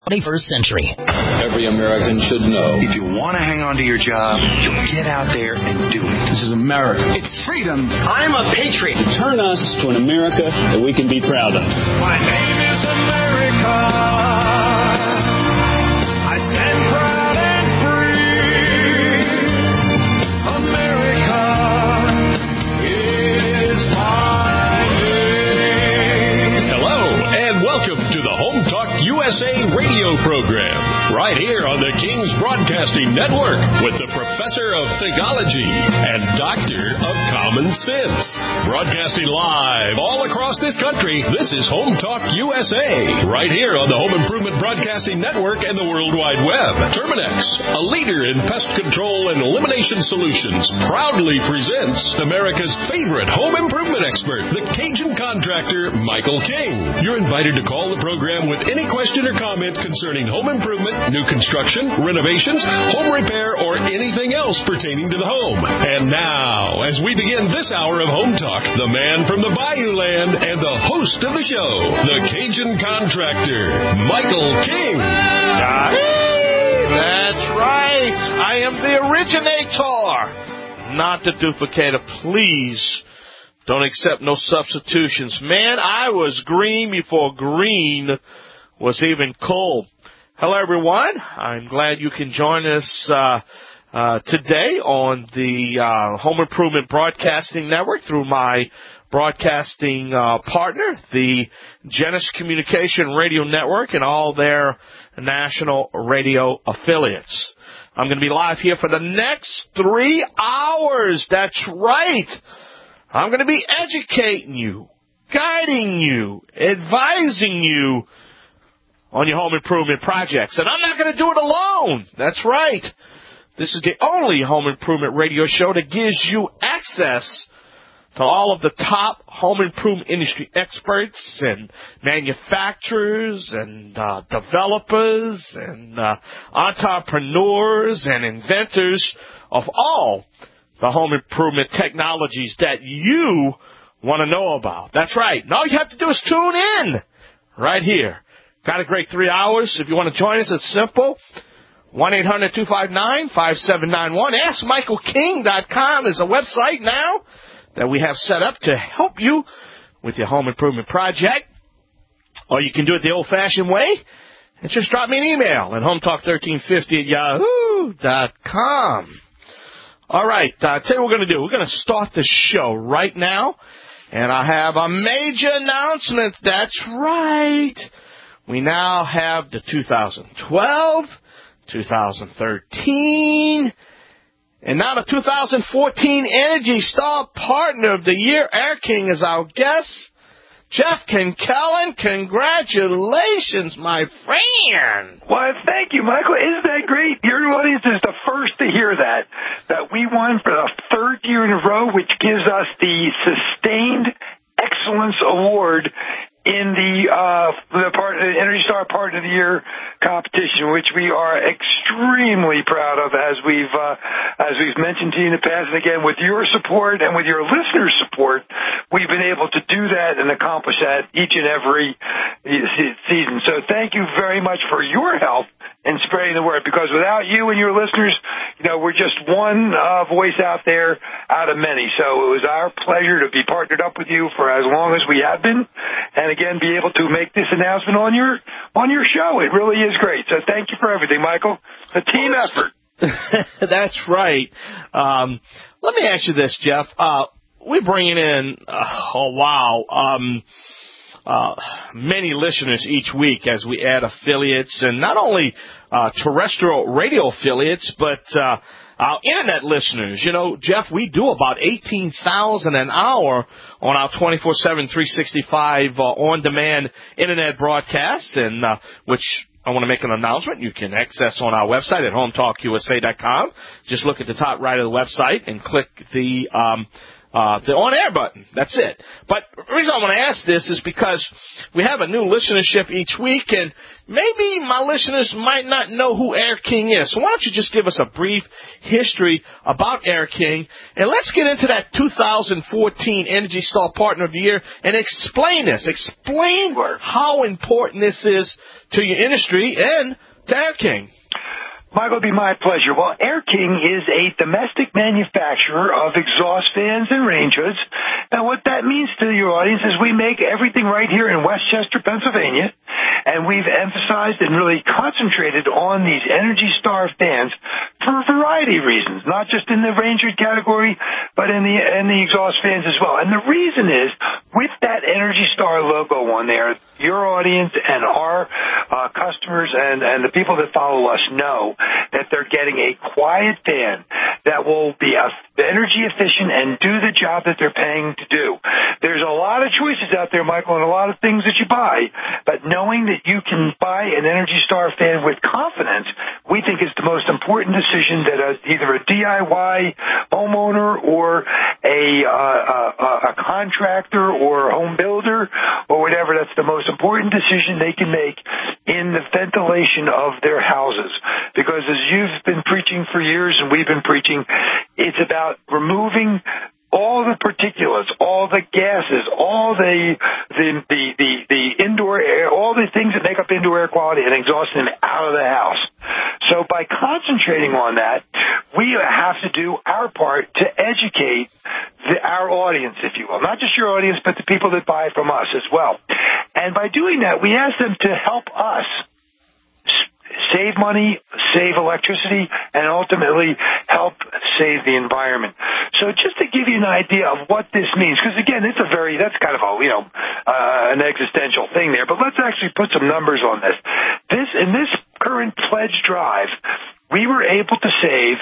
21st century. Every American should know. If you want to hang on to your job, you'll get out there and do it. This is America. It's freedom. I'm a patriot. Turn us to an America that we can be proud of. My name is America. I stand proud and free. America is my name. Hello, and welcome to the Home Talk USA radio program, right here on the King's Broadcasting Network with the Professor of Thegology and Doctor of Common Sense. Broadcasting live all across this country, this is Home Talk USA, right here on the Home Improvement Broadcasting Network and the World Wide Web. Terminex, a leader in pest control and elimination solutions, proudly presents America's favorite home improvement expert, the Cajun contractor, Michael King. You're invited to call the program with any question or comment concerning home improvement, new construction, renovations, home repair, or anything else pertaining to the home. And now, as we begin this hour of Home Talk, the man from the Bayou Land and the host of the show, the Cajun contractor, Michael King. That's right. I am the originator, not the duplicator. Please don't accept no substitutions. Man, I was green before green was even cool. Hello, everyone. I'm glad you can join us today on the Home Improvement Broadcasting Network through my broadcasting partner, the Genesis Communication Radio Network, and all their national radio affiliates. I'm going to be live here for the next 3 hours. That's right. I'm going to be educating you, guiding you, advising you on your home improvement projects. And I'm not going to do it alone. That's right. This is the only home improvement radio show that gives you access to all of the top home improvement industry experts and manufacturers and developers and entrepreneurs and inventors of all the home improvement technologies that you want to know about. That's right. And all you have to do is tune in right here. Got a great 3 hours. If you want to join us, it's simple. 1-800-259-5791. AskMichaelKing.com is a website now that we have set up to help you with your home improvement project. Or you can do it the old-fashioned way and just drop me an email at hometalk1350@yahoo.com. All right, tell you what we're going to do. We're going to start the show right now, and I have a major announcement. That's right. We now have the 2012, 2013, and now the 2014 Energy Star Partner of the Year. Air King is our guest. Jeff Kinkellen, congratulations, my friend. Well, thank you, Michael. Isn't that great? Your audience is the first to hear that we won for the third year in a row, which gives us the Sustained Excellence Award in the Energy Star Partner of the Year competition, which we are extremely proud of, as we've mentioned to you in the past. And again, with your support and with your listeners' support, we've been able to do that and accomplish that each and every season. So thank you very much for your help in spreading the word, because without you and your listeners, we're just one voice out there out of many. So it was our pleasure to be partnered up with you for as long as we have been, and again, be able to make this announcement on your show. It really is great. So thank you for everything, Michael. It's a team effort. That's right. Let me ask you this, Jeff. We're bringing in, many listeners each week as we add affiliates, and not only terrestrial radio affiliates, but our internet listeners. Jeff, we do about 18,000 an hour on our 24/7, 365 on-demand internet broadcasts, and which I want to make an announcement. You can access on our website at hometalkusa.com. Just look at the top right of the website and click the the on-air button. That's it. But the reason I want to ask this is because we have a new listenership each week, and maybe my listeners might not know who Air King is. So why don't you just give us a brief history about Air King, and let's get into that 2014 Energy Star Partner of the Year and explain this. Explain how important this is to your industry and to Air King. Michael, it'd be my pleasure. Well, Air King is a domestic manufacturer of exhaust fans and range hoods. Now, what that means to your audience is we make everything right here in Westchester, Pennsylvania, and we've emphasized and really concentrated on these Energy Star fans for a variety of reasons, not just in the range hood category, but in the exhaust fans as well. And the reason is, with that Energy Star logo on there, your audience and our customers and the people that follow us know that they're getting a quiet fan that will be energy efficient and do the job that they're paying to do. There's a lot of choices out there, Michael, and a lot of things that you buy, but knowing that you can buy an Energy Star fan with confidence, we think is the most important decision that either a DIY homeowner or a contractor or a home builder or whatever, that's the most important decision they can make in the ventilation of their houses. Because as you've been preaching for years and we've been preaching, it's about removing all the particulates, all the gases, all the indoor air, all the things that make up indoor air quality and exhausting them out of the house. So by concentrating on that, we have to do our part to educate our audience, if you will. Not just your audience, but the people that buy from us as well. And by doing that, we ask them to help us save money, save electricity, and ultimately help save the environment. So just to give you an idea of what this means, because again, that's kind of an existential thing there, but let's actually put some numbers on this. In this current pledge drive, we were able to save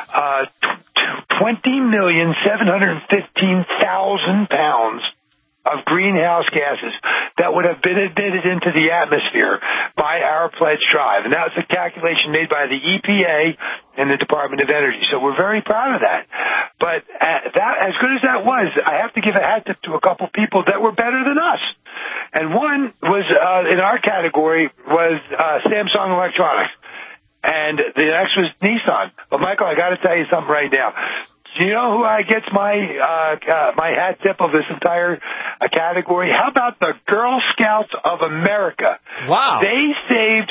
20,715,000 pounds of greenhouse gases that would have been emitted into the atmosphere by our pledge drive. And that was a calculation made by the EPA and the Department of Energy. So we're very proud of that. But that, as good as that was, I have to give a hat tip to a couple people that were better than us. And one was, in our category, was Samsung Electronics. And the next was Nissan. But Michael, I got to tell you something right now. Do you know who gets my hat tip of this entire category? How about the Girl Scouts of America? Wow. They saved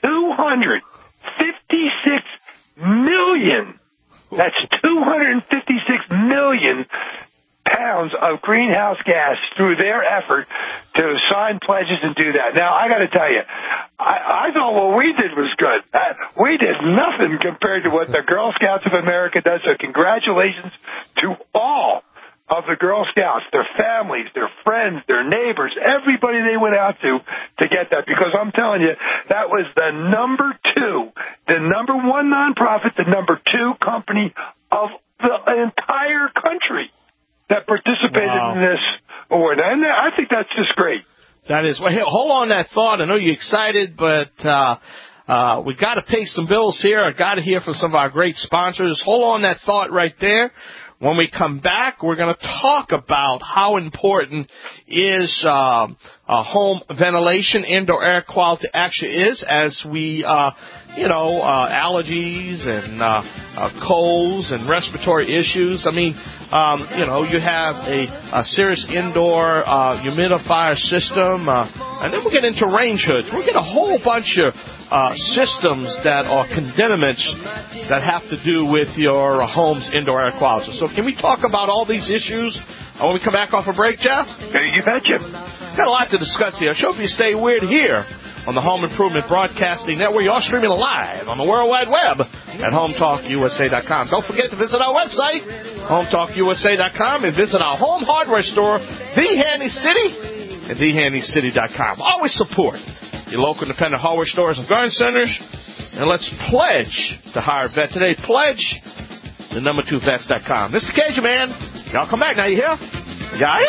256 million. That's 256 million pounds of greenhouse gas through their effort to sign pledges and do that. Now, I got to tell you, I thought what we did was good. We did nothing compared to what the Girl Scouts of America does, so congratulations to all of the Girl Scouts, their families, their friends, their neighbors, everybody they went out to get that, because I'm telling you, that was the number one nonprofit, the number 2 company of the entire country that participated in this award. And I think that's just great. That is. Well, hey, hold on that thought. I know you're excited, but we got to pay some bills here. I got to hear from some of our great sponsors. Hold on that thought right there. When we come back, we're going to talk about how important is home ventilation, indoor air quality actually is, as we, allergies and colds and respiratory issues. I mean, you have a serious indoor humidifier system, and then we'll get into range hoods. We'll get a whole bunch of systems that are condiments that have to do with your home's indoor air quality. So can we talk about all these issues when we come back off a break, Jeff? You betcha. Got a lot to discuss here. I hope you stay weird here on the Home Improvement Broadcasting Network. You're streaming live on the World Wide Web at HomeTalkUSA.com. Don't forget to visit our website, HomeTalkUSA.com, and visit our home hardware store, The Handy City, at TheHandyCity.com. Always support your local independent hardware stores and garden centers. And let's pledge to hire a vet today. Pledge the number2vets.com. Mr. Cajun Man, y'all come back now. You hear? Guys.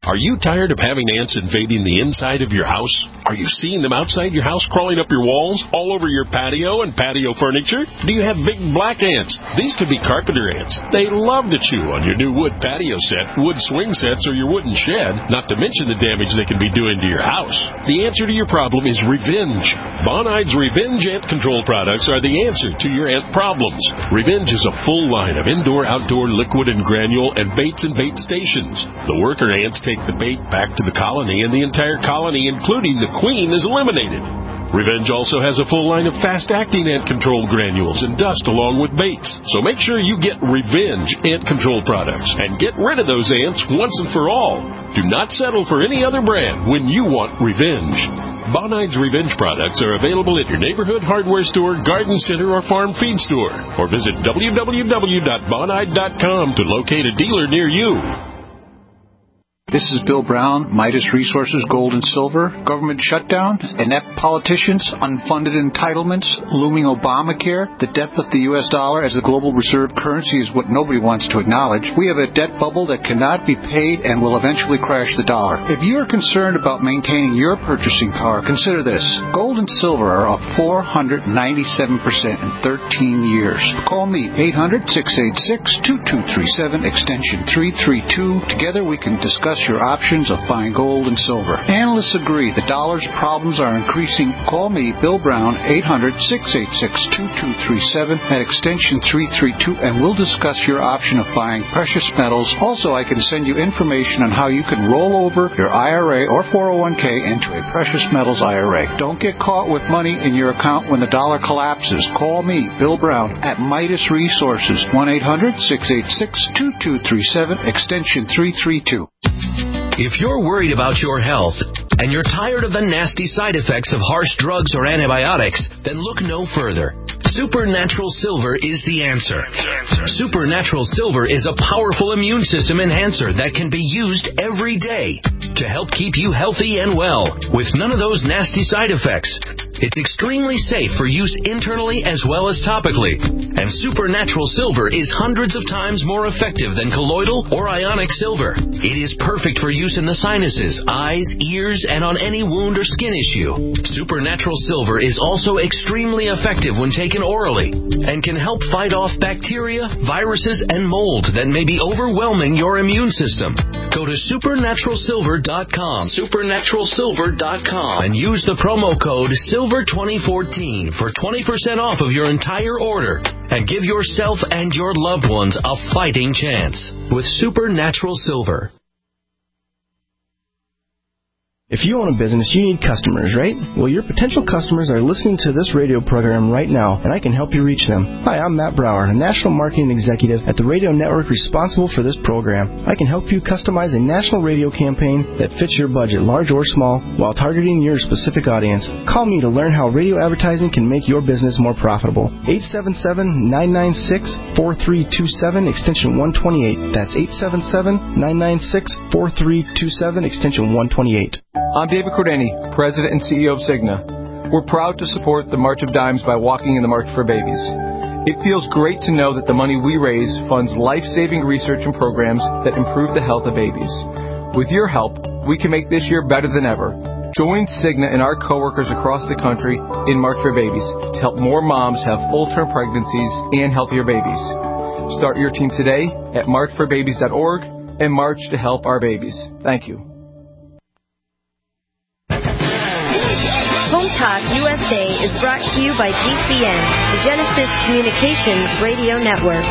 Are you tired of having ants invading the inside of your house? Are you seeing them outside your house crawling up your walls, all over your patio and patio furniture? Do you have big black ants? These could be carpenter ants. They love to chew on your new wood patio set, wood swing sets, or your wooden shed, not to mention the damage they can be doing to your house. The answer to your problem is Revenge. Bonide Revenge Ant Control products are the answer to your ant problems. Revenge is a full line of indoor, outdoor, liquid and granule, and baits and bait stations. The worker ants take the bait back to the colony, and the entire colony, including the queen, is eliminated. Revenge also has a full line of fast-acting ant control granules and dust along with baits. So make sure you get Revenge ant control products and get rid of those ants once and for all. Do not settle for any other brand when you want Revenge. Bonide's Revenge products are available at your neighborhood hardware store, garden center, or farm feed store. Or visit www.bonide.com to locate a dealer near you. This is Bill Brown, Midas Resources Gold and Silver, government shutdown, inept politicians, unfunded entitlements, looming Obamacare, the death of the U.S. dollar as the global reserve currency is what nobody wants to acknowledge. We have a debt bubble that cannot be paid and will eventually crash the dollar. If you are concerned about maintaining your purchasing power, consider this. Gold and silver are up 497% in 13 years. Call me, 800-686-2237, extension 332. Together we can discuss your options of buying gold and silver. Analysts agree the dollar's problems are increasing. Call me, Bill Brown, 800-686-2237 at extension 332, and we'll discuss your option of buying precious metals. Also, I can send you information on how you can roll over your IRA or 401k into a precious metals IRA. Don't get caught with money in your account when the dollar collapses. Call me, Bill Brown, at Midas Resources, 1-800-686-2237, extension 332. If you're worried about your health and you're tired of the nasty side effects of harsh drugs or antibiotics, then look no further. Supernatural Silver is the answer. Supernatural Silver is a powerful immune system enhancer that can be used every day to help keep you healthy and well with none of those nasty side effects. It's extremely safe for use internally as well as topically. And Supernatural Silver is hundreds of times more effective than colloidal or ionic silver. It is perfect for use in the sinuses, eyes, ears, and on any wound or skin issue. Supernatural Silver is also extremely effective when taken orally and can help fight off bacteria, viruses, and mold that may be overwhelming your immune system. Go to supernaturalsilver.com, supernaturalsilver.com, and use the promo code SILVER2014 for 20% off of your entire order and give yourself and your loved ones a fighting chance with Supernatural Silver. If you own a business, you need customers, right? Well, your potential customers are listening to this radio program right now, and I can help you reach them. Hi, I'm Matt Brower, a national marketing executive at the radio network responsible for this program. I can help you customize a national radio campaign that fits your budget, large or small, while targeting your specific audience. Call me to learn how radio advertising can make your business more profitable. 877-996-4327, extension 128. That's 877-996-4327, extension 128. I'm David Cordani, President and CEO of Cigna. We're proud to support the March of Dimes by walking in the March for Babies. It feels great to know that the money we raise funds life-saving research and programs that improve the health of babies. With your help, we can make this year better than ever. Join Cigna and our coworkers across the country in March for Babies to help more moms have full-term pregnancies and healthier babies. Start your team today at marchforbabies.org and march to help our babies. Thank you. Home Talk USA is brought to you by GCN, the Genesis Communications Radio Network.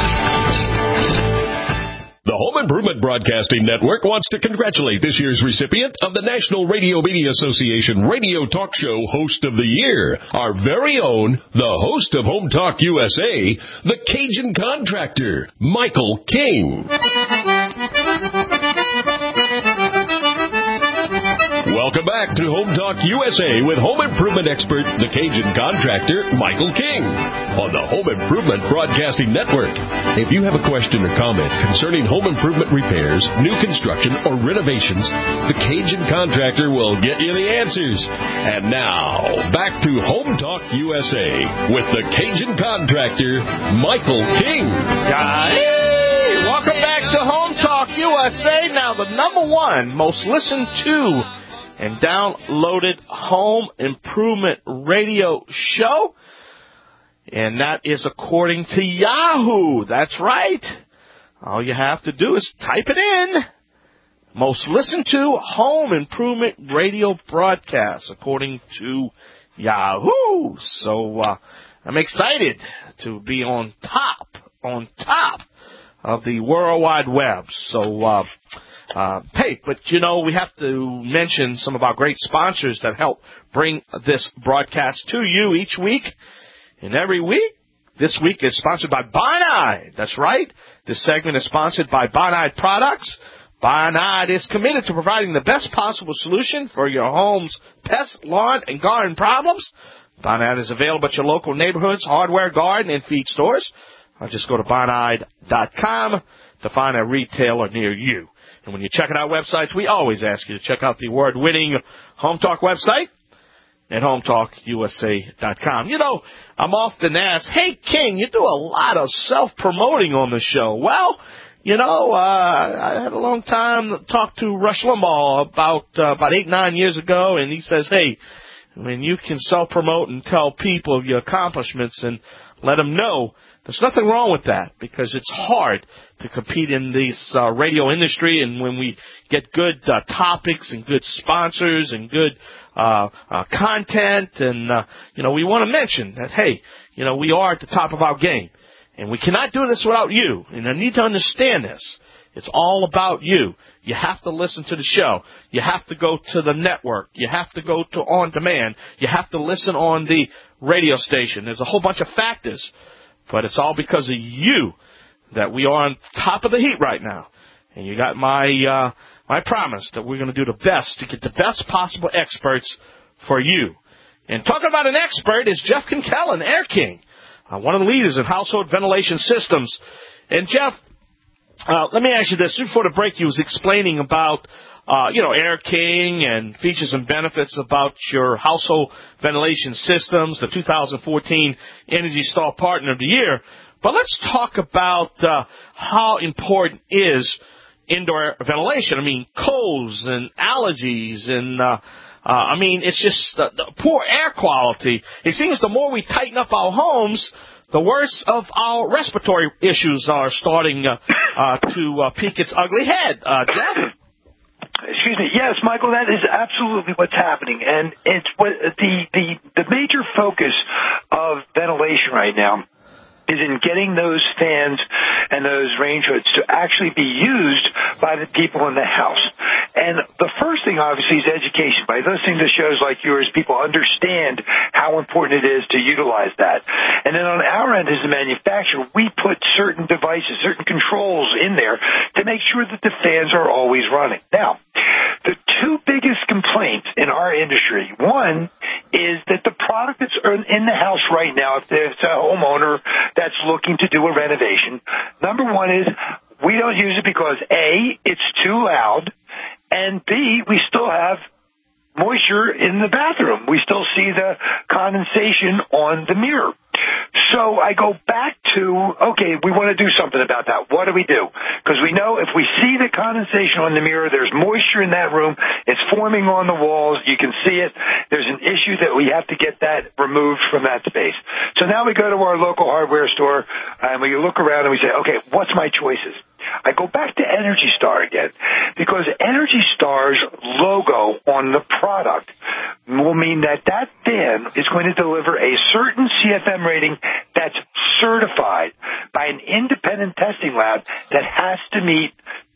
The Home Improvement Broadcasting Network wants to congratulate this year's recipient of the National Radio Media Association Radio Talk Show Host of the Year, our very own, the host of Home Talk USA, the Cajun Contractor, Michael King. Welcome back to Home Talk USA with home improvement expert, the Cajun Contractor, Michael King, on the Home Improvement Broadcasting Network. If you have a question or comment concerning home improvement repairs, new construction, or renovations, the Cajun Contractor will get you the answers. And now, back to Home Talk USA with the Cajun Contractor, Michael King. Hey, welcome back to Home Talk Talk USA, now the #1 most listened to and downloaded home improvement radio show. And that is according to Yahoo. That's right. All you have to do is type it in. Most listened to home improvement radio broadcast according to Yahoo. So I'm excited to be on top of the World Wide Web. So, hey, but we have to mention some of our great sponsors that help bring this broadcast to you each week and every week. This week is sponsored by Bonide. That's right. This segment is sponsored by Bonide Products. Bonide is committed to providing the best possible solution for your home's pest, lawn, and garden problems. Bonide is available at your local neighborhoods, hardware, garden, and feed stores. Just go to bonide.com to find a retailer near you. And when you're checking out websites, we always ask you to check out the award-winning Home Talk website at HomeTalkUSA.com. I'm often asked, hey, King, you do a lot of self-promoting on the show. Well, I had a long time to talk to Rush Limbaugh about 8-9 years ago, and he says, hey, when you can self-promote and tell people of your accomplishments and let them know, there's nothing wrong with that, because it's hard to compete in this radio industry. And when we get good topics and good sponsors and good content, and we want to mention that, hey, we are at the top of our game, and we cannot do this without you. And I need to understand this. It's all about you. You have to listen to the show. You have to go to the network. You have to go to on demand. You have to listen on the radio station. There's a whole bunch of factors. But it's all because of you that we are on top of the heat right now. And you got my promise that we're going to do the best to get the best possible experts for you. And talking about an expert is Jeff Kinkellen, Air King, one of the leaders in household ventilation systems. And Jeff, let me ask you this. Before the break, you was explaining about Air King and features and benefits about your household ventilation systems, the 2014 Energy Star Partner of the Year. But let's talk about how important is indoor ventilation. I mean, colds and allergies and, it's just the poor air quality. It seems the more we tighten up our homes, the worse of our respiratory issues are starting to peek its ugly head. Jeff? Excuse me. Yes, Michael, that is absolutely what's happening, and it's what the major focus of ventilation right now is in getting those fans and those range hoods to actually be used by the people in the house. And the first thing, obviously, is education. By listening to shows like yours, people understand how important it is to utilize that. And then on our end as the manufacturer, we put certain devices, certain controls in there to make sure that the fans are always running. Now, the two biggest complaints in our industry, one is that the product that's in the house right now, if there's a homeowner that's looking to do a renovation, number one is we don't use it because, A, it's too loud, and B, we still have moisture in the bathroom. We still see the condensation on the mirror. So I go back to, okay, we want to do something about that. What do we do? Because we know if we see the condensation on the mirror, there's moisture in that room. It's forming on the walls. You can see it. There's an issue that we have to get that removed from that space. So now we go to our local hardware store, and we look around and we say, okay, what's my choices? I go back to Energy Star again, because Energy Star's logo on the product will mean that that fan is going to deliver a certain CFM rating that's certified by an independent testing lab that has to meet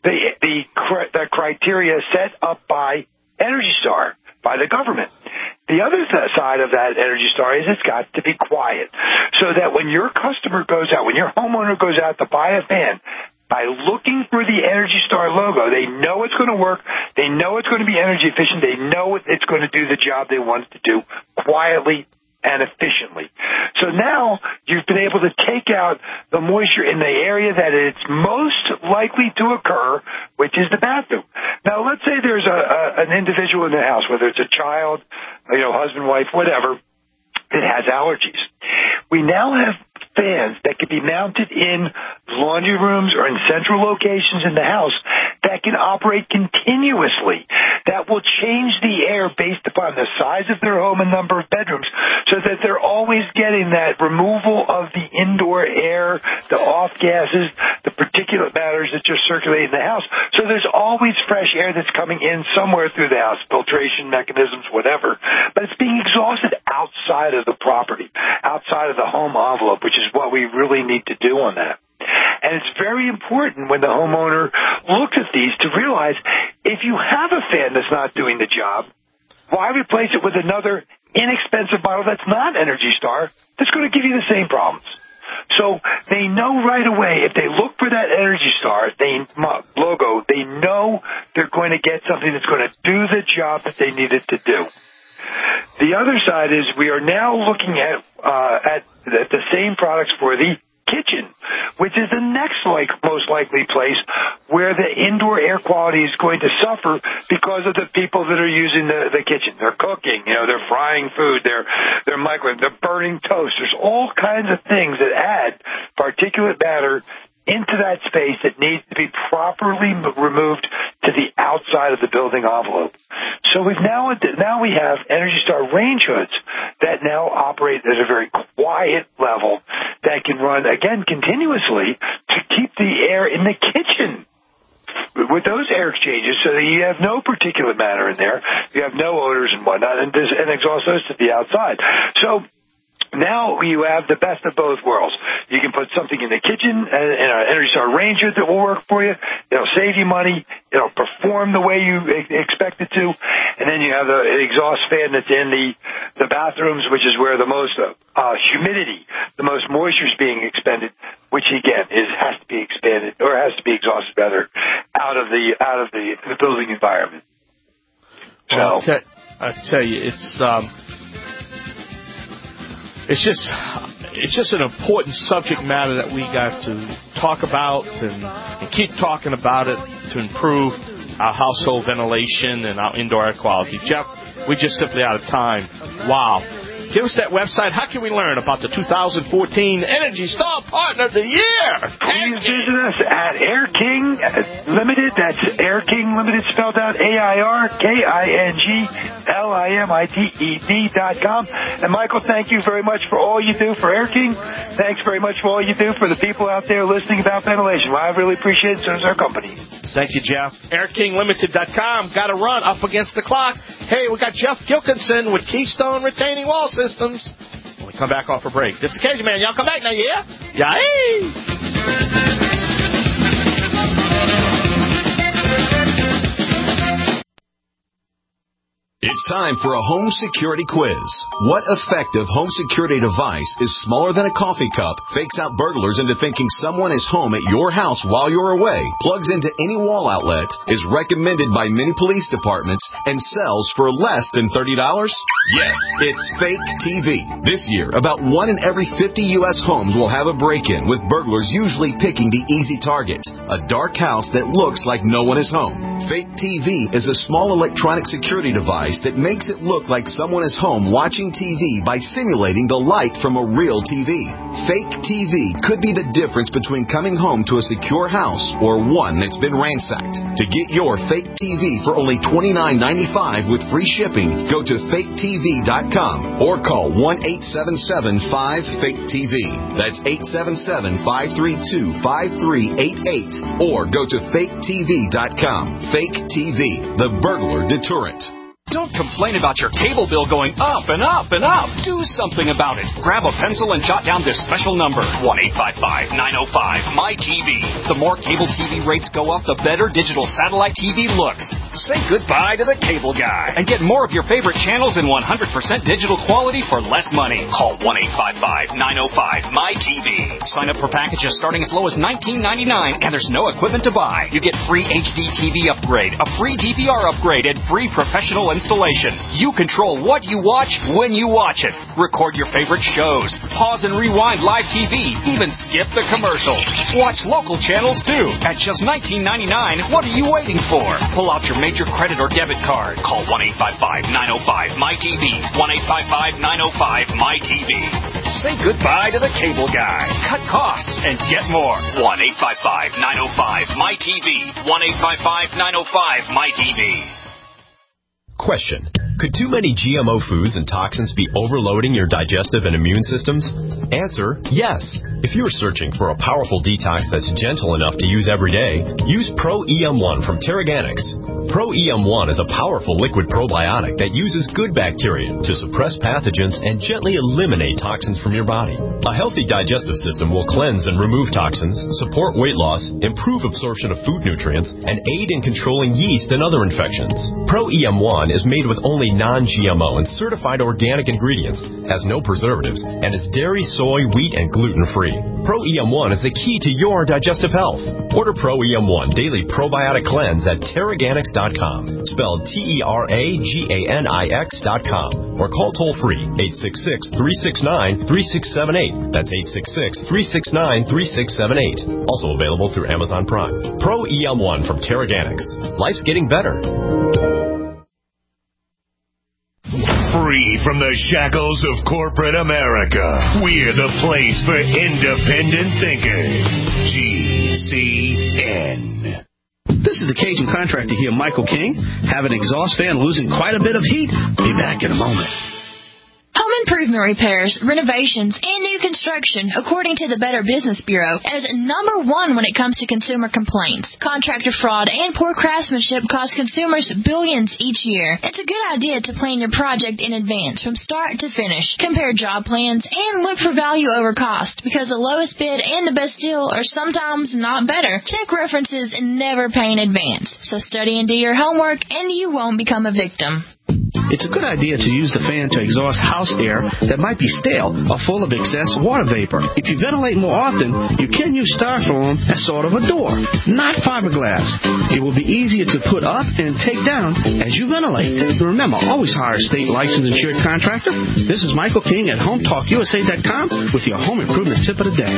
the criteria set up by Energy Star, by the government. The other side of that Energy Star is it's got to be quiet, so that when your customer goes out, when your homeowner goes out to buy a fan, by looking for the Energy Star logo, they know it's going to work. They know it's going to be energy efficient. They know it's going to do the job they want it to do quietly and efficiently. So now you've been able to take out the moisture in the area that it's most likely to occur, which is the bathroom. Now, let's say there's an individual in the house, whether it's a child, husband, wife, whatever, that has allergies. We now have fans that can be mounted in laundry rooms or in central locations in the house that can operate continuously, that will change the air based upon the size of their home and number of bedrooms, so that they're always getting that removal of the indoor air, the off gases, the particulate matters that just circulate in the house. So there's always fresh air that's coming in somewhere through the house, filtration mechanisms, whatever. But it's being exhausted outside of the property, outside of the home envelope, which is what we really need to do on that. And it's very important when the homeowner looks at these to realize if you have a fan that's not doing the job, why replace it with another inexpensive model that's not Energy Star that's going to give you the same problems? So they know right away, if they look for that Energy Star logo, they know they're going to get something that's going to do the job that they need it to do. The other side is we are now looking at the same products for the kitchen, which is the next most likely place where the indoor air quality is going to suffer because of the people that are using the kitchen. They're cooking, they're frying food, they're microwaving, they're burning toast. There's all kinds of things that add particulate matter into that space that needs to be properly removed to the outside of the building envelope. So we have Energy Star range hoods that now operate at a very quiet level that can run, again, continuously to keep the air in the kitchen with those air exchanges so that you have no particulate matter in there, you have no odors and whatnot, and exhaust those to the outside. So now you have the best of both worlds. You can put something in the kitchen, in an Energy Star range hood that will work for you. It'll save you money. It'll perform the way you expect it to. And then you have the exhaust fan that's in the bathrooms, which is where the most humidity, the most moisture is being expended, which again has to be expanded, or has to be exhausted rather, out of the building environment. So I tell you, it's just an important subject matter that we got to talk about and keep talking about it to improve our household ventilation and our indoor air quality. Jeff, we're just simply out of time. Wow. Give us that website. How can we learn about the 2014 Energy Star Partner of the Year? Please visit us at Air King Limited. That's Air King Limited spelled out AirKingLimited.com. And Michael, thank you very much for all you do for Air King. Thanks very much for all you do for the people out there listening about ventilation. Well, I really appreciate it, so does our company. Thank you, Jeff. AirKingLimited.com. Got to run up against the clock. Hey, we got Jeff Gilkinson with Keystone Retaining Wall Systems. When we come back off a break. This is the Cajun Man. Y'all come back now, yeah? Yay! It's time for a home security quiz. What effective home security device is smaller than a coffee cup, fakes out burglars into thinking someone is home at your house while you're away, plugs into any wall outlet, is recommended by many police departments, and sells for less than $30? Yes, it's Fake TV. This year, about 1 in every 50 U.S. homes will have a break-in, with burglars usually picking the easy target, a dark house that looks like no one is home. Fake TV is a small electronic security device that makes it look like someone is home watching TV by simulating the light from a real TV. Fake TV could be the difference between coming home to a secure house or one that's been ransacked. To get your Fake TV for only $29.95 with free shipping, go to faketv.com or call 1-877-5-FAKE-TV. That's 877-532-5388 or go to faketv.com. Fake TV, the burglar deterrent. Don't complain about your cable bill going up and up and up. Do something about it. Grab a pencil and jot down this special number, 1-855-905-MY-TV. The more cable TV rates go up, the better digital satellite TV looks. Say goodbye to the cable guy and get more of your favorite channels in 100% digital quality for less money. Call 1-855-905-MY-TV. Sign up for packages starting as low as $19.99, and there's no equipment to buy. You get free HD TV upgrade, a free DVR upgrade, and free professional installation. You control what you watch when you watch it. Record your favorite shows. Pause and rewind live TV. Even skip the commercials. Watch local channels, too. At just $19.99, what are you waiting for? Pull out your major credit or debit card. Call 1-855-905-MyTV. 1-855-905-MyTV. Say goodbye to the cable guy. Cut costs and get more. 1-855-905-MyTV. 1-855-905-MyTV. Question. Could too many GMO foods and toxins be overloading your digestive and immune systems? Answer, yes. If you're searching for a powerful detox that's gentle enough to use every day, use Pro-EM1 from Terraganics. Pro-EM1 is a powerful liquid probiotic that uses good bacteria to suppress pathogens and gently eliminate toxins from your body. A healthy digestive system will cleanse and remove toxins, support weight loss, improve absorption of food nutrients, and aid in controlling yeast and other infections. Pro-EM1 is made with only non-GMO and certified organic ingredients, has no preservatives, and is dairy, soy, wheat, and gluten-free. Pro-EM1 is the key to your digestive health. Order Pro-EM1 Daily Probiotic Cleanse at Terraganics.com, spelled Terraganix.com, or call toll-free 866-369-3678. That's 866-369-3678. Also available through Amazon Prime. Pro-EM1 from Terraganics. Life's getting better. Free from the shackles of corporate America, we're the place for independent thinkers. GCN. This is the Cajun contractor here, Michael King. Have an exhaust fan losing quite a bit of heat? Be back in a moment. Home improvement repairs, renovations, and new construction, according to the Better Business Bureau, is number one when it comes to consumer complaints. Contractor fraud and poor craftsmanship cost consumers billions each year. It's a good idea to plan your project in advance from start to finish. Compare job plans and look for value over cost, because the lowest bid and the best deal are sometimes not better. Check references and never pay in advance. So study and do your homework, and you won't become a victim. It's a good idea to use the fan to exhaust house air that might be stale or full of excess water vapor. If you ventilate more often, you can use styrofoam as sort of a door, not fiberglass. It will be easier to put up and take down as you ventilate. Remember, always hire a state licensed insured contractor. This is Michael King at HomeTalkUSA.com with your home improvement tip of the day.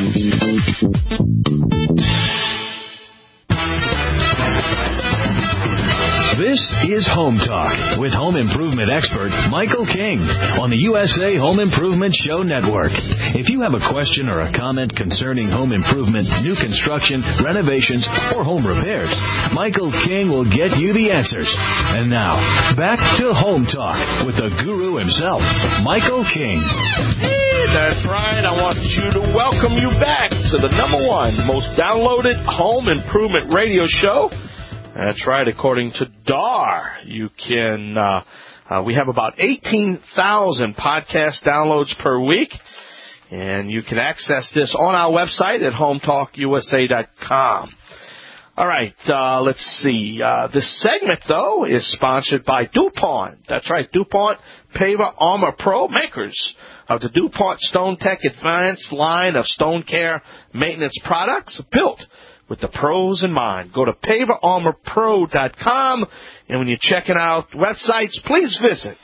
This is Home Talk with home improvement expert Michael King on the USA Home Improvement Show Network. If you have a question or a comment concerning home improvement, new construction, renovations, or home repairs, Michael King will get you the answers. And now, back to Home Talk with the guru himself, Michael King. That's right. I want you to welcome you back to the number one most downloaded home improvement radio show. That's right. According to DAR, you can. We have about 18,000 podcast downloads per week, and you can access this on our website at HomeTalkUSA.com. All right. Let's see. This segment, though, is sponsored by DuPont. That's right. DuPont Paver Armor Pro, makers of the DuPont Stone Tech Advanced line of stone care maintenance products, built with the pros in mind. Go to PaverArmorPro.com, and when you're checking out websites, please visit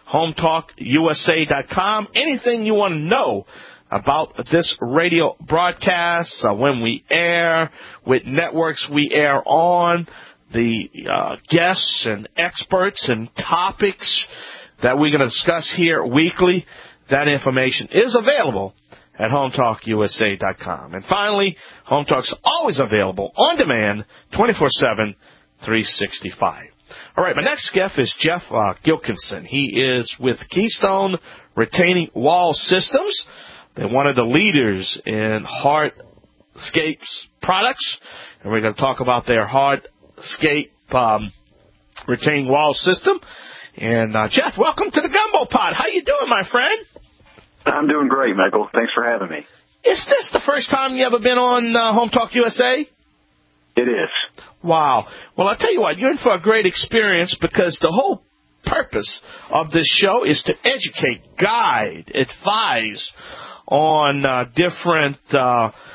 HomeTalkUSA.com. Anything you want to know about this radio broadcast, when we air, with networks we air on, the guests and experts and topics that we're going to discuss here weekly, that information is available at HomeTalkUSA.com. And finally, Home Talk's always available on demand, 24/7, 365. All right, my next guest is Jeff Gilkinson. He is with Keystone Retaining Wall Systems. They're one of the leaders in hardscapes products, and we're going to talk about their hardscape retaining wall system. And Jeff, welcome to the Gumbo Pod. How you doing, my friend? I'm doing great, Michael. Thanks for having me. Is this the first time you ever been on Home Talk USA? It is. Wow. Well, I'll tell you what, you're in for a great experience, because the whole purpose of this show is to educate, guide, advise on different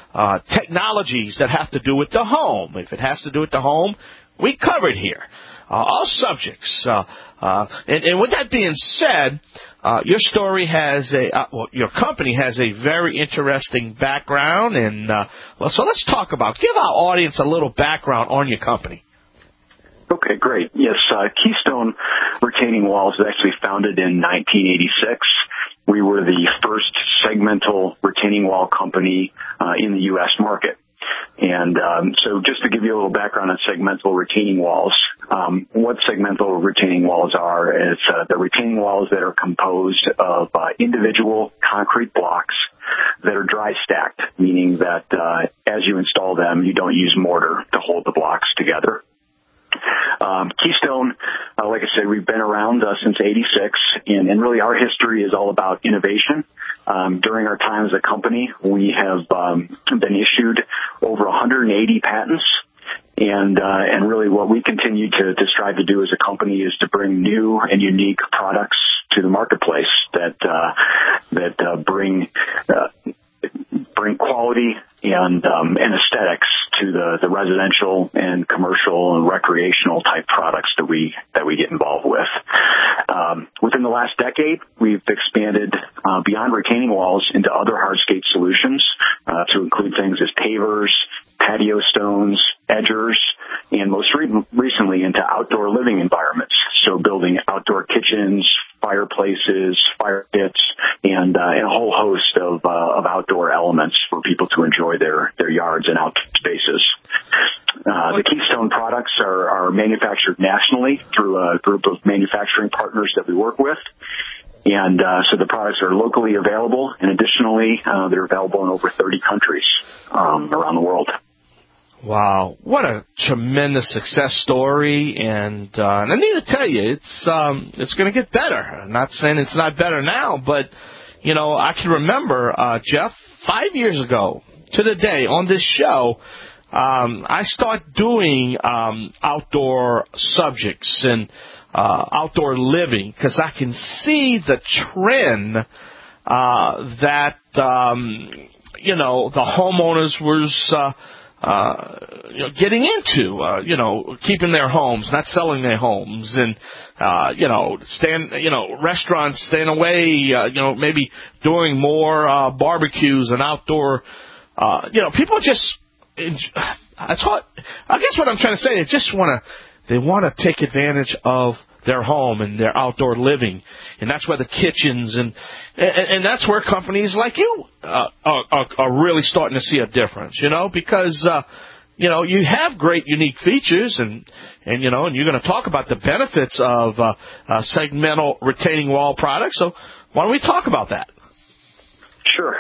technologies that have to do with the home. If it has to do with the home, we cover it here. all subjects. And with that being said, your story has your company has a very interesting background, and so let's talk about. Give our audience a little background on your company. Okay, great. Yes, Keystone Retaining Walls was actually founded in 1986. We were the first segmental retaining wall company in the U.S. market. And so just to give you a little background on segmental retaining walls, what segmental retaining walls are is the retaining walls that are composed of individual concrete blocks that are dry stacked, meaning that as you install them, you don't use mortar to hold the blocks together. Keystone, like I said, we've been around since '86, and really our history is all about innovation. During our time as a company, we have been issued over 180 patents, and really what we continue to strive to do as a company is to bring new and unique products to the marketplace that bring quality and aesthetics to the residential and commercial and recreational type products that we get involved with. Within the last decade, we've expanded beyond retaining walls into other hardscape solutions to include things as pavers, patio stones, edgers, and most recently into outdoor living environments. So building outdoor kitchens, fireplaces, fire pits, and a whole host of outdoor elements for people to enjoy their yards and outdoor spaces. The Keystone products are manufactured nationally through a group of manufacturing partners that we work with. And so the products are locally available, and additionally, they're available in over 30 countries around the world. Wow, what a tremendous success story, and I need to tell you, it's going to get better. I'm not saying it's not better now, but, you know, I can remember, Jeff, 5 years ago to the day on this show, I started doing outdoor subjects and outdoor living because I can see the trend that, you know, the homeowners was getting into, keeping their homes, not selling their homes, and, restaurants staying away, maybe doing more barbecues and outdoor, people just, I guess what I'm trying to say, they want to take advantage of their home and their outdoor living, and that's where the kitchens and that's where companies like you are really starting to see a difference, because you have great unique features and you're going to talk about the benefits of segmental retaining wall products. So why don't we talk about that? Sure.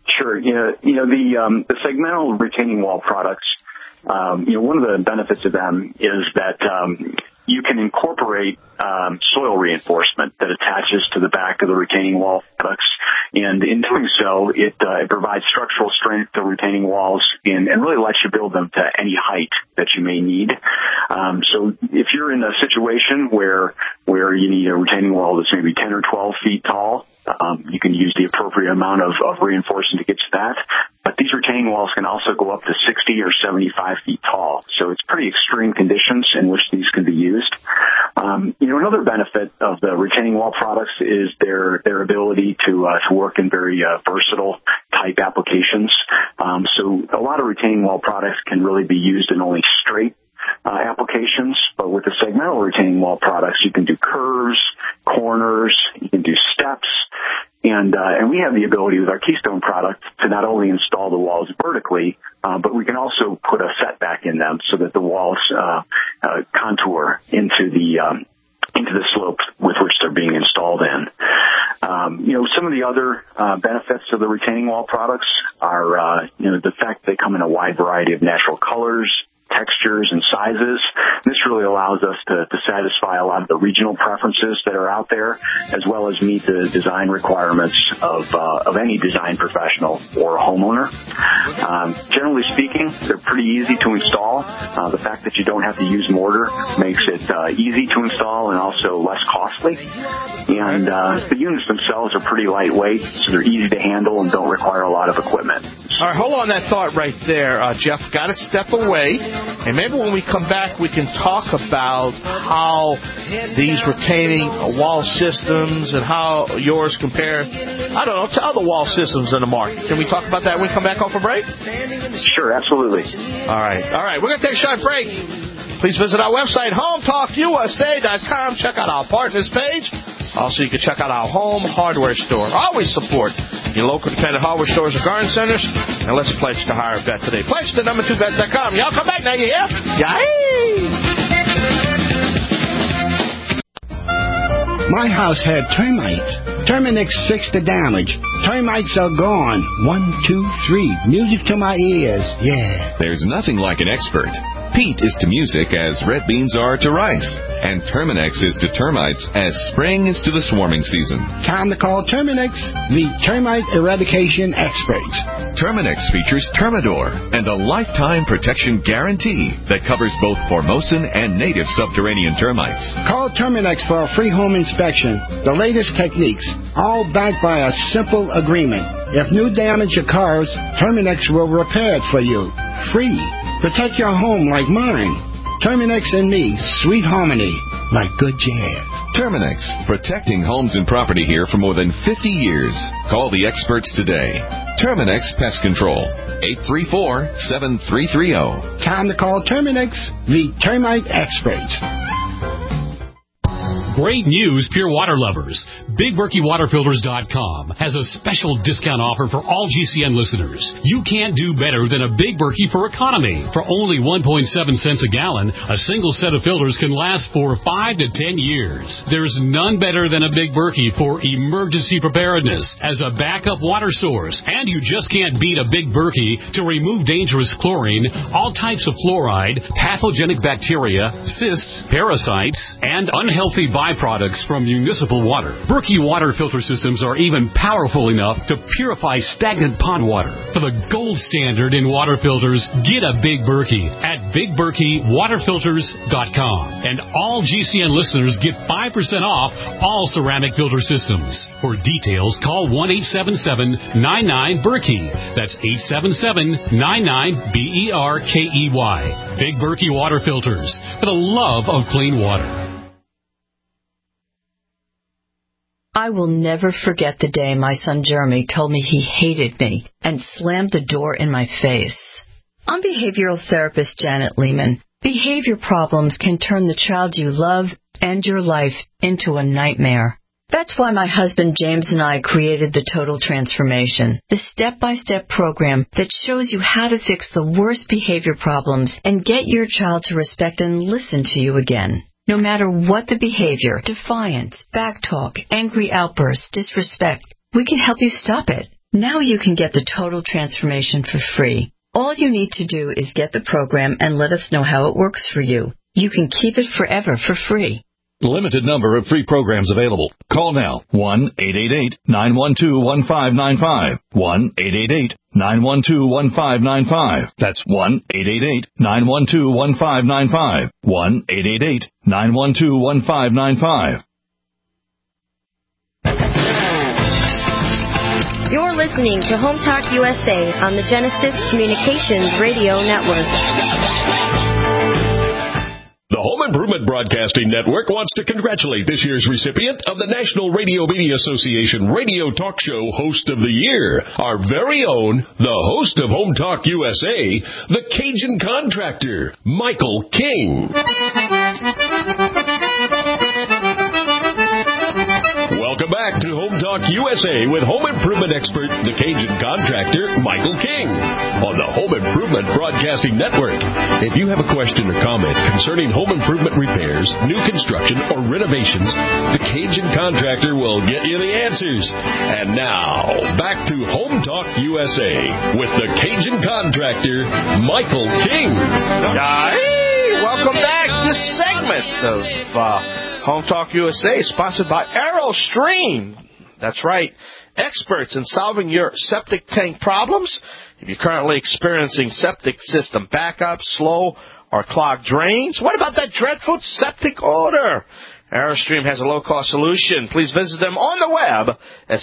The segmental retaining wall products. One of the benefits of them is that you can incorporate soil reinforcement that attaches to the back of the retaining wall products, and in doing so, it provides structural strength to retaining walls and really lets you build them to any height that you may need. So if you're in a situation where you need a retaining wall that's maybe 10 or 12 feet tall, you can use the appropriate amount of reinforcement to get to that. But these retaining walls can also go up to 60 or 75 feet tall. So it's pretty extreme conditions in which these can be used. Another benefit of the retaining wall products is their ability to work in very versatile type applications. So a lot of retaining wall products can really be used in only straight applications, but with the segmental retaining wall products, you can do curves, corners, you can do steps, and we have the ability with our Keystone product to not only install the walls vertically, but we can also put a setback in them so that the walls contour into the slope with which they're being installed in. Some of the other benefits of the retaining wall products are, the fact they come in a wide variety of natural colors, textures, and sizes. This really allows us to satisfy a lot of the regional preferences that are out there, as well as meet the design requirements of any design professional or homeowner. Generally speaking, they're pretty easy to install. The fact that you don't have to use mortar makes it easy to install and also less costly. And the units themselves are pretty lightweight, so they're easy to handle and don't require a lot of equipment. All right, hold on that thought right there, Jeff. Got to step away. And maybe when we come back, we can talk about how these retaining wall systems and how yours compare, I don't know, to other wall systems in the market. Can we talk about that when we come back off a break? Sure, absolutely. All right. We're going to take a short break. Please visit our website, HomeTalkUSA.com. Check out our partners page. Also, you can check out our home hardware store. Always support your local independent hardware stores or garden centers. And let's pledge to hire a vet today. Pledge to number2vets.com. Y'all come back now, you hear? Yay! My house had termites. Terminix fixed the damage. Termites are gone. 1, 2, 3. Music to my ears. Yeah. There's nothing like an expert. Peat is to music as red beans are to rice. And Terminix is to termites as spring is to the swarming season. Time to call Terminix, the termite eradication experts. Terminix features Termidor and a lifetime protection guarantee that covers both Formosan and native subterranean termites. Call Terminix for a free home inspection. The latest techniques, all backed by a simple agreement. If new damage occurs, Terminix will repair it for you. Free. Protect your home like mine. Terminix and me, sweet harmony, like good jazz. Terminix, protecting homes and property here for more than 50 years. Call the experts today. Terminix Pest Control, 834-7330. Time to call Terminix, the termite experts. Great news, pure water lovers. BigBerkeyWaterFilters.com has a special discount offer for all GCN listeners. You can't do better than a Big Berkey for economy. For only 1.7 cents a gallon, a single set of filters can last for 5 to 10 years. There's none better than a Big Berkey for emergency preparedness as a backup water source. And you just can't beat a Big Berkey to remove dangerous chlorine, all types of fluoride, pathogenic bacteria, cysts, parasites, and unhealthy byproducts from municipal water. Berkey water filter systems are even powerful enough to purify stagnant pond water. For the gold standard in water filters, get a Big Berkey at BigBerkeyWaterFilters.com. And all GCN listeners get 5% off all ceramic filter systems. For details, call 1-877-99-BERKEY. That's 877-99-BERKEY. Big Berkey Water Filters, for the love of clean water. I will never forget the day my son Jeremy told me he hated me and slammed the door in my face. I'm behavioral therapist Janet Lehman. Behavior problems can turn the child you love and your life into a nightmare. That's why my husband James and I created the Total Transformation, the step-by-step program that shows you how to fix the worst behavior problems and get your child to respect and listen to you again. No matter what the behavior, defiance, backtalk, angry outbursts, disrespect, we can help you stop it. Now you can get the Total Transformation for free. All you need to do is get the program and let us know how it works for you. You can keep it forever for free. Limited number of free programs available. Call now. 1-888-912-1595. 1-888-912-1595. That's 1-888-912-1595. 1-888-912-1595. You're listening to Home Talk USA on the Genesis Communications Radio Network. The Home Improvement Broadcasting Network wants to congratulate this year's recipient of the National Radio Media Association Radio Talk Show Host of the Year, our very own, the host of Home Talk USA, the Cajun Contractor, Michael King. Welcome back to Home Talk USA with home improvement expert, the Cajun Contractor, Michael King, on the Home Improvement Broadcasting Network. If you have a question or comment concerning home improvement repairs, new construction, or renovations, the Cajun Contractor will get you the answers. And now, back to Home Talk USA with the Cajun Contractor, Michael King. Hey, welcome back. This segment of Home Talk USA is sponsored by AeroStream. That's right. Experts in solving your septic tank problems. If you're currently experiencing septic system backups, slow or clogged drains, what about that dreadful septic odor? AeroStream has a low-cost solution. Please visit them on the web at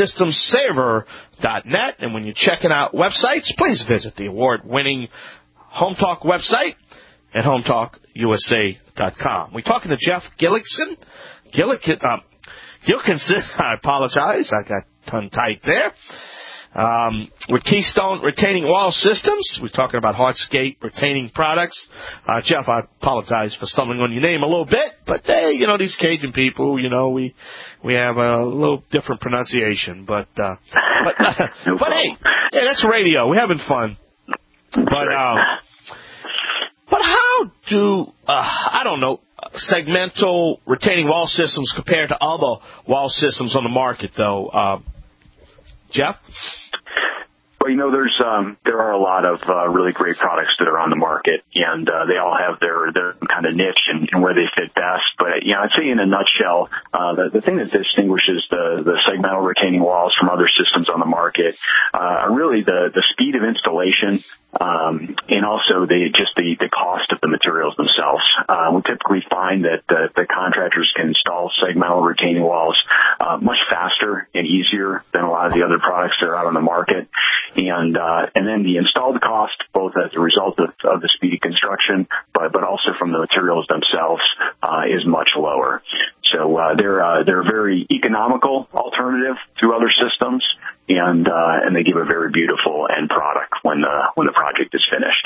septicsystemsaver.net. And when you're checking out websites, please visit the award-winning Home Talk website at HomeTalkUSA.com. We're talking to Jeff Gilkinson. I apologize. I got tongue-tied there. With Keystone Retaining Wall Systems. We're talking about hardscape retaining products. Jeff, I apologize for stumbling on your name a little bit, but hey, these Cajun people, we have a little different pronunciation, but hey, that's radio. We're having fun. But how do, I don't know, segmental retaining wall systems compare to other wall systems on the market, though? Jeff? Well, there are a lot of really great products that are on the market, and they all have their kind of niche and where they fit best. But I'd say in a nutshell, the thing that distinguishes the segmental retaining walls from other systems on the market are really the speed of installation. And also the cost of the materials themselves. We typically find that the contractors can install segmental retaining walls much faster and easier than a lot of the other products that are out on the market. And then the installed cost, both as a result of the speedy construction, but also from the materials themselves, is much lower. So they're a very economical alternative to other systems, and they give a very beautiful end product when the project is finished.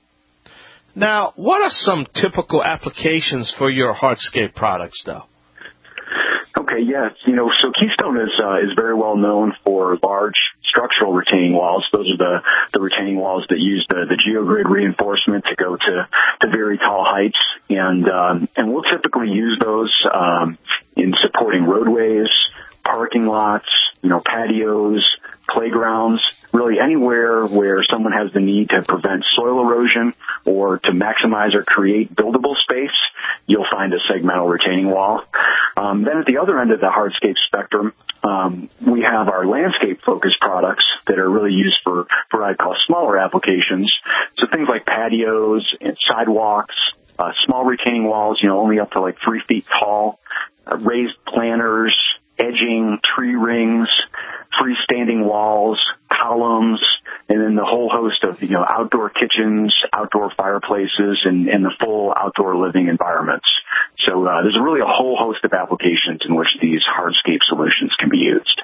Now, what are some typical applications for your hardscape products, though? Okay, yes. So Keystone is very well known for large structural retaining walls. Those are the retaining walls that use the geogrid reinforcement to go to very tall heights, and we'll typically use those in supporting roadways, parking lots, patios, playgrounds, really anywhere where someone has the need to prevent soil erosion or to maximize or create buildable space, you'll find a segmental retaining wall. Then at the other end of the hardscape spectrum, we have our landscape-focused products that are really used for what I call smaller applications. So things like patios and sidewalks, small retaining walls, only up to like 3 feet tall, raised planters, edging, tree rings, freestanding walls, columns, and then the whole host of, outdoor kitchens, outdoor fireplaces, and the full outdoor living environments. So there's really a whole host of applications in which these hardscape solutions can be used.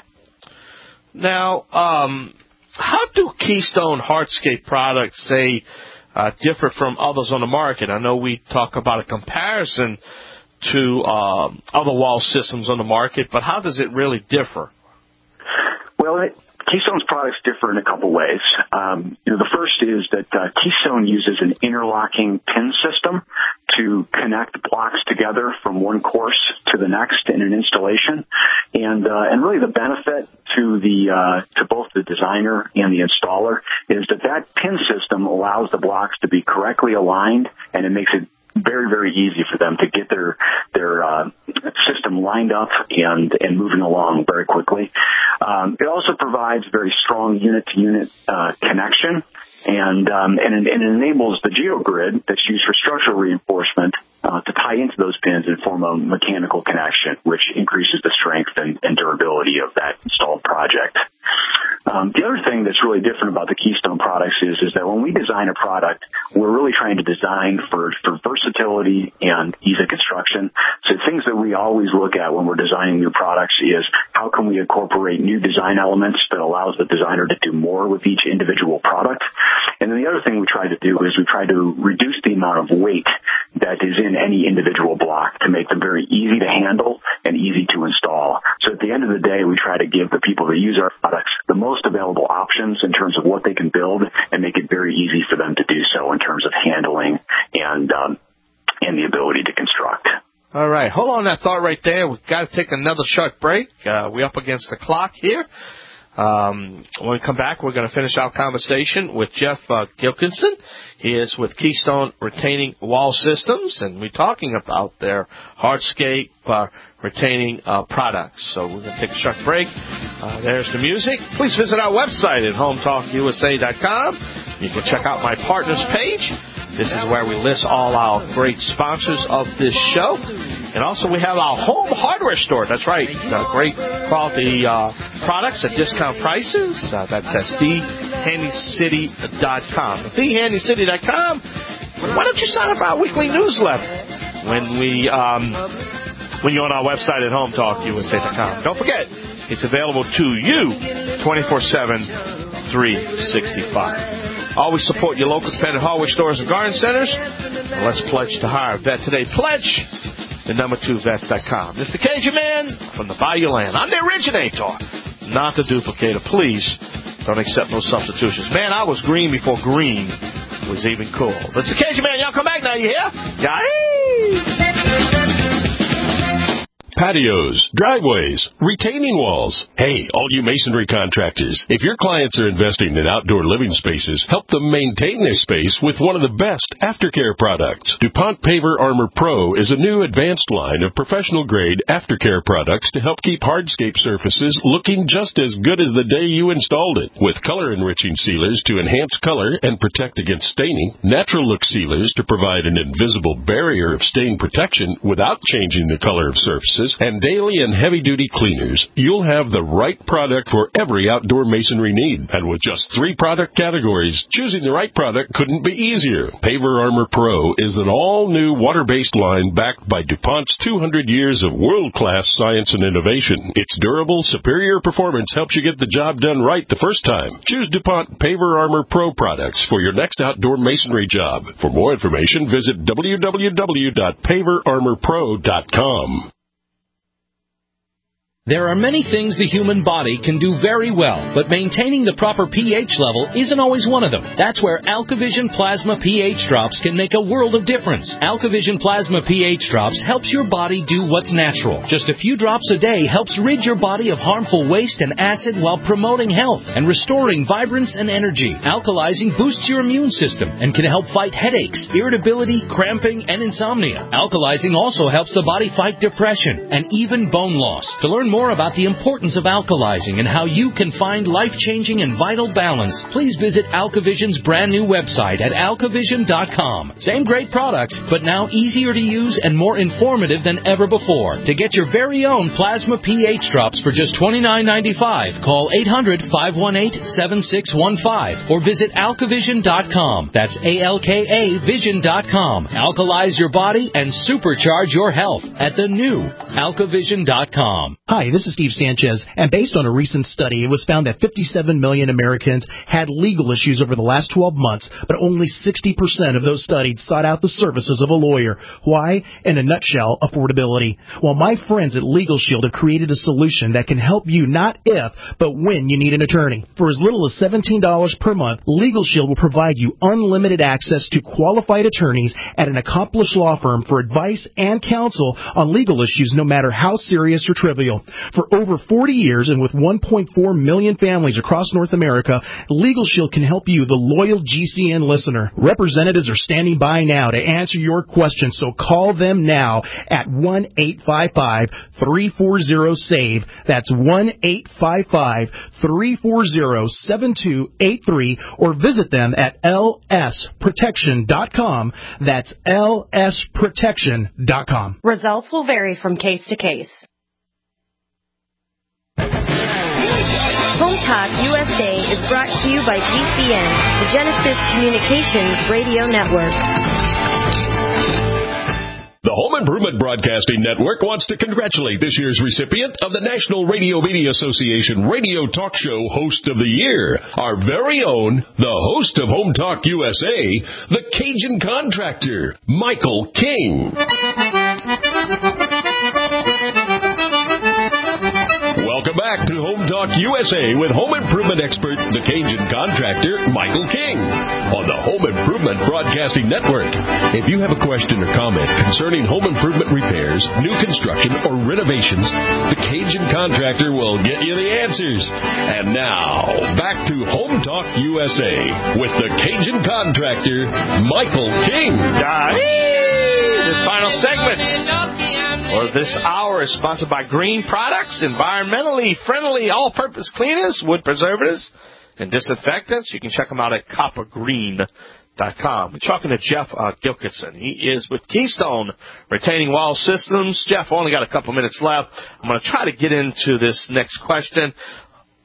Now, how do Keystone hardscape products, say, differ from others on the market? I know we talk about a comparison to other wall systems on the market, but how does it really differ? Well, Keystone's products differ in a couple ways. The first is that Keystone uses an interlocking pin system to connect blocks together from one course to the next in an installation, and really the benefit to both the designer and the installer is that pin system allows the blocks to be correctly aligned, and it makes it very, very easy for them to get their system lined up and moving along very quickly. It also provides very strong unit-to-unit connection, and it enables the geogrid that's used for structural reinforcement to tie into those pins and form a mechanical connection, which increases the strength and durability of that installed project. The other thing that's really different about the Keystone products is that when we design a product, we're really trying to design for versatility and ease of construction. So things that we always look at when we're designing new products is how can we incorporate new design elements that allows the designer to do more with each individual product. And then the other thing we try to do is we try to reduce the amount of weight that is in any individual block to make them very easy to handle and easy to install. So at the end of the day, we try to give the people that use our products the most available options in terms of what they can build and make it very easy for them to do so in terms of handling and the ability to construct. All right. Hold on that thought right there. We've got to take another short break. We're up against the clock here. When we come back, we're going to finish our conversation with Jeff Gilkinson. He is with Keystone Retaining Wall Systems, and we're talking about their hardscape retaining products. So we're going to take a short break. There's the music. Please visit our website at HomeTalkUSA.com. You can check out my partners page. This is where we list all our great sponsors of this show. And also we have our home hardware store. That's right. Great quality products at discount prices. That's at thehandycity.com. Thehandycity.com. Why don't you sign up for our weekly newsletter when you're on our website at HomeTalkUSA.com. Don't forget, it's available to you 24/7, 365. Always support your local competitive hardware stores and garden centers. And let's pledge to hire a vet today. Pledge the number 2vets.com. Mr. Cajun Man from the Bayou Land. I'm the originator, not the duplicator. Please don't accept no substitutions. Man, I was green before green was even cool. Mr. Cajun Man, y'all come back now. You hear? Yay! Patios, driveways, retaining walls. Hey, all you masonry contractors, if your clients are investing in outdoor living spaces, help them maintain their space with one of the best aftercare products. DuPont Paver Armor Pro is a new advanced line of professional-grade aftercare products to help keep hardscape surfaces looking just as good as the day you installed it. With color-enriching sealers to enhance color and protect against staining, natural look sealers to provide an invisible barrier of stain protection without changing the color of surfaces, and daily and heavy-duty cleaners, you'll have the right product for every outdoor masonry need. And with just 3 product categories, choosing the right product couldn't be easier. Paver Armor Pro is an all-new water-based line backed by DuPont's 200 years of world-class science and innovation. Its durable, superior performance helps you get the job done right the first time. Choose DuPont Paver Armor Pro products for your next outdoor masonry job. For more information, visit www.paverarmorpro.com. There are many things the human body can do very well, but maintaining the proper pH level isn't always one of them. That's where AlkaVision Plasma pH Drops can make a world of difference. AlkaVision Plasma pH Drops helps your body do what's natural. Just a few drops a day helps rid your body of harmful waste and acid while promoting health and restoring vibrance and energy. Alkalizing boosts your immune system and can help fight headaches, irritability, cramping, and insomnia. Alkalizing also helps the body fight depression and even bone loss. To learn more about the importance of alkalizing and how you can find life-changing and vital balance, please visit AlkaVision's brand new website at alkavision.com. Same great products, but now easier to use and more informative than ever before. To get your very own Plasma pH Drops for just $29.95, call 800-518-7615 or visit alkavision.com. That's ALKA Vision.com. Alkalize your body and supercharge your health at the new alkavision.com. Hi, this is Steve Sanchez, and based on a recent study, it was found that 57 million Americans had legal issues over the last 12 months, but only 60% of those studied sought out the services of a lawyer. Why? In a nutshell, affordability. Well, my friends at Legal Shield have created a solution that can help you not if, but when you need an attorney. For as little as $17 per month, Legal Shield will provide you unlimited access to qualified attorneys at an accomplished law firm for advice and counsel on legal issues, no matter how serious or trivial. For over 40 years and with 1.4 million families across North America, Legal Shield can help you, the loyal GCN listener. Representatives are standing by now to answer your questions, so call them now at 1-855-340-SAVE. That's 1-855-340-7283, or visit them at lsprotection.com. That's lsprotection.com. Results will vary from case to case. Home Talk USA is brought to you by GCN, the Genesis Communications Radio Network. The Home Improvement Broadcasting Network wants to congratulate this year's recipient of the National Radio Media Association Radio Talk Show Host of the Year, our very own, the host of Home Talk USA, the Cajun Contractor, Michael King. Welcome back to Home Talk USA with home improvement expert, the Cajun Contractor, Michael King, on the Home Improvement Broadcasting Network. If you have a question or comment concerning home improvement repairs, new construction, or renovations, the Cajun Contractor will get you the answers. And now, back to Home Talk USA with the Cajun Contractor, Michael King. This final segment, or this hour, is sponsored by Green Products, environmentally friendly all-purpose cleaners, wood preservatives, and disinfectants. You can check them out at coppergreen.com. We're talking to Jeff Gilkison. He is with Keystone Retaining Wall Systems. Jeff, only got a couple minutes left. I'm going to try to get into this next question.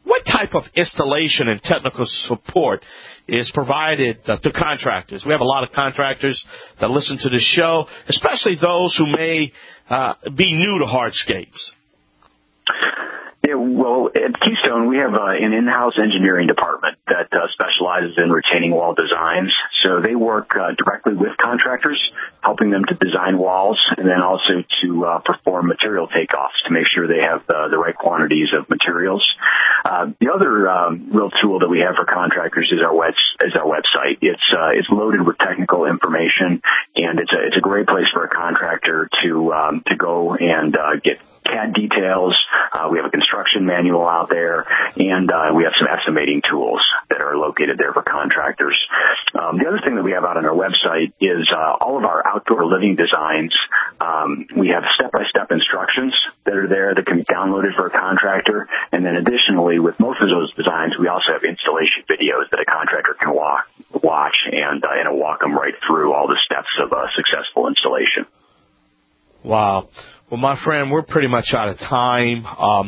what type of installation and technical support is provided to contractors? We have a lot of contractors that listen to the show, especially those who may be new to hardscapes. Yeah, well, at Keystone, we have an in-house engineering department that specializes in retaining wall designs. So they work directly with contractors, helping them to design walls, and then also to perform material takeoffs to make sure they have the right quantities of materials. The other real tool that we have for contractors is our website. It's loaded with technical information, and it's a great place for a contractor to go and get CAD details. We have a construction manual out there, and we have some estimating tools that are located there for contractors. The other thing that we have out on our website is all of our outdoor living designs. We have step-by-step instructions that are there that can be downloaded for a contractor. And then additionally, with most of those designs, we also have installation videos that a contractor can watch and walk them right through all the steps of a successful installation. Wow. Well, my friend, we're pretty much out of time.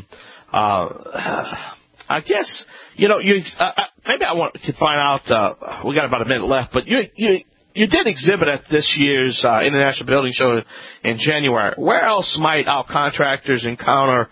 I guess, maybe I want to find out, we got about a minute left, but you did exhibit at this year's International Building Show in January. Where else might our contractors encounter,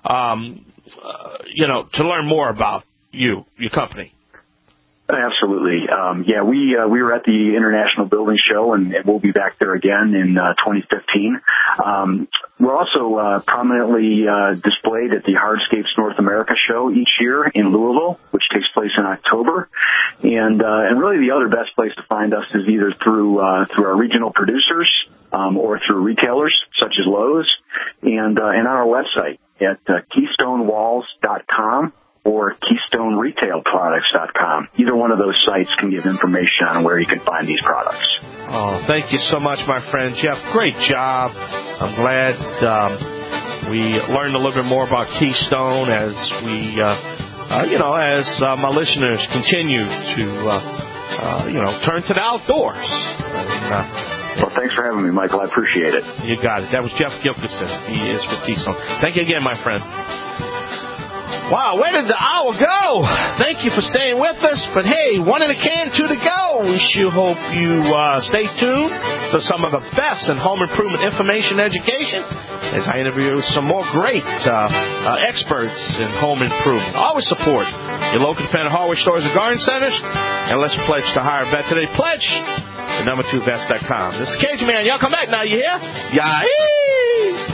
to learn more about your company? Absolutely. We were at the International Building Show, and we'll be back there again in 2015. We're also prominently displayed at the Hardscapes North America show each year in Louisville, which takes place in October. And really the other best place to find us is either through our regional producers or through retailers such as Lowe's, and on our website at KeystoneWalls.com. or KeystoneRetailProducts.com. Either one of those sites can give information on where you can find these products. Oh, thank you so much, my friend Jeff. Great job. I'm glad we learned a little bit more about Keystone as we, as my listeners continue to, turn to the outdoors. Well, thanks for having me, Michael. I appreciate it. You got it. That was Jeff Gilkison. He is with Keystone. Thank you again, my friend. Wow, where did the hour go? Thank you for staying with us. But hey, one in the can, two to go. We sure hope you stay tuned for some of the best in home improvement information and education as I interview some more great experts in home improvement. Always support your local independent hardware stores and garden centers. And let's pledge to hire a vet today. Pledge to number2vest.com. This is Cajun Man. Y'all come back now, you hear? Yahee!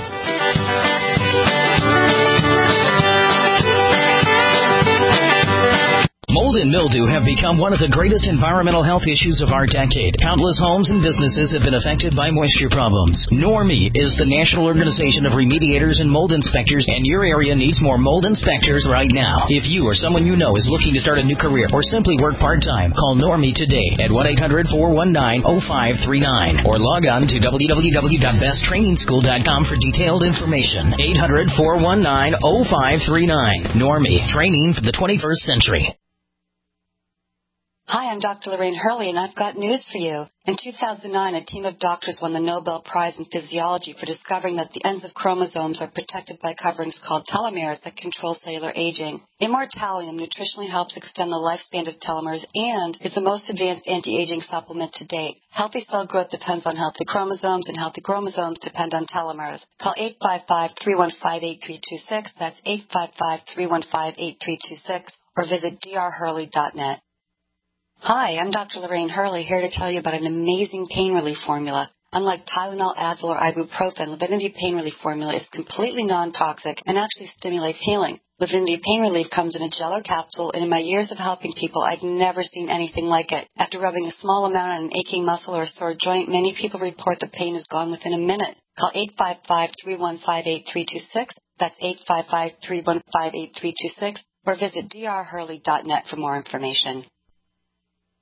Mold and mildew have become one of the greatest environmental health issues of our decade. Countless homes and businesses have been affected by moisture problems. NORMI is the National Organization of Remediators and Mold Inspectors, and your area needs more mold inspectors right now. If you or someone you know is looking to start a new career or simply work part-time, call NORMI today at 1-800-419-0539 or log on to www.besttrainingschool.com for detailed information. 800-419-0539. NORMI, training for the 21st century. Hi, I'm Dr. Lorraine Hurley, and I've got news for you. In 2009, a team of doctors won the Nobel Prize in Physiology for discovering that the ends of chromosomes are protected by coverings called telomeres that control cellular aging. Immortalium nutritionally helps extend the lifespan of telomeres and is the most advanced anti-aging supplement to date. Healthy cell growth depends on healthy chromosomes, and healthy chromosomes depend on telomeres. Call 855-315-8326. That's 855-315-8326, or visit drhurley.net. Hi, I'm Dr. Lorraine Hurley, here to tell you about an amazing pain relief formula. Unlike Tylenol, Advil, or ibuprofen, Livinity Pain Relief Formula is completely non-toxic and actually stimulates healing. Livinity Pain Relief comes in a gel or capsule, and in my years of helping people, I've never seen anything like it. After rubbing a small amount on an aching muscle or a sore joint, many people report the pain is gone within a minute. Call 855-315-8326. That's 855-315-8326, or visit drhurley.net for more information.